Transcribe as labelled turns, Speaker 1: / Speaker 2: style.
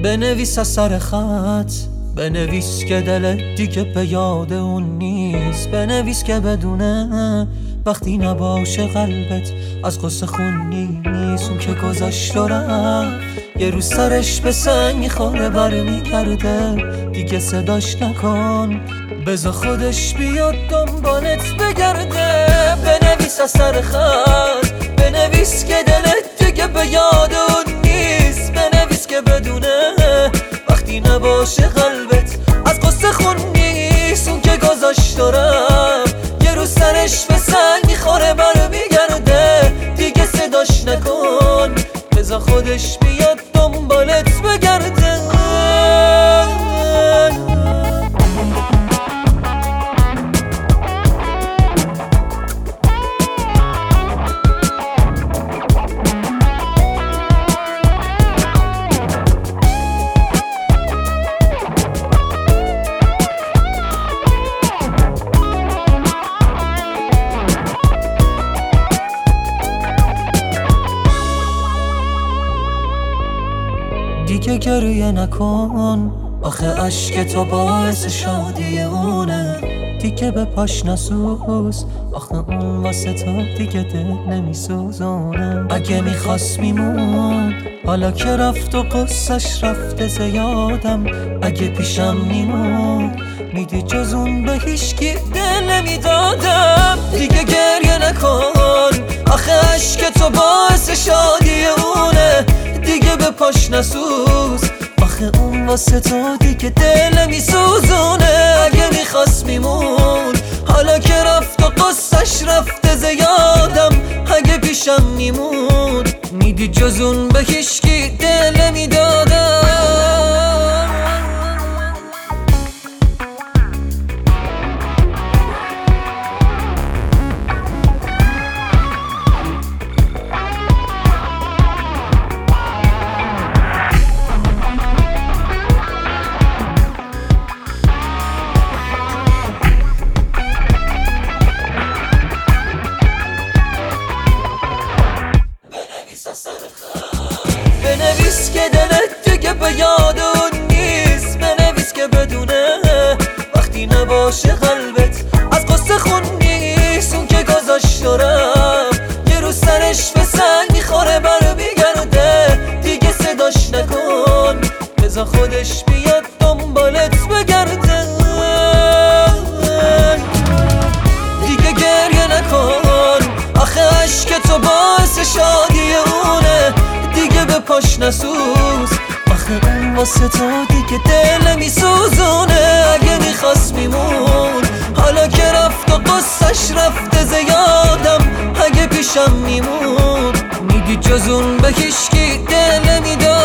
Speaker 1: بنویس از سر خط، بنویس که دلت دیگه به یاد اون نیست. بنویس که بدونه وقتی نباشه قلبت از قصه خون نیست. اون که گذشت و رفت یه روز سرش به سنگ میخوره برمیگرده، دیگه صداش نکن بذار خودش بیاد دنبالت بگرده. بنویس از سر خط، بنویس که دلت دیگه به یاد اون نیست. بنویس که بدونه وقتی نباشه قلبت از قصه خون نیست. اون که گذاشت و رفت یه روز سرش به سنگ میخوره برمیگرده، دیگه صداش نکن بذار خودش بیاد دنبالت بگرده. دیگه گریه نکن، آخه عشق تو باعث شادی اونه. دیگه به پاش نسوز، آخه اون واسه تو دیگه دل نمیسوزونه. اگه میخواست میمون، حالا که رفت و قصهش رفته زیادم. اگه پیشم میمون میدی جز اون به هیچکی دل نمیدادم. دیگه گریه نکن، آخه عشق تو باعث شادی اونه. دیگه به پاش نسوز، آخه اون واسه تو دیگه دل میسوزونه. اگه میخواست میمون، حالا که رفت و قصهش رفته زیادم. اگه پیشم میمون میدی جز اون به هیچکی دل نمیدادم. بنویس که دلت دیگه به یاد اون نیست. بنویس که بدونه وقتی نباشه قلبت از قصه خون نیست. اون که گذاشت و رفت یه روز سرش به سنگ میخوره برمیگرده، دیگه صداش نکن بذار خودش بیاد دنبالت بگرده. دیگه گریه نکن، آخه عشق تو باعث شادی اونه. دیگه به پاش نسوز، آخه اون واسه تو دیگه دل میسوزونه. اگه میخواست میمون، حالا که رفت و قصهش رفته زیادم. اگه پیشم میمون میدی جز اون به هیچکی دل نمیداد.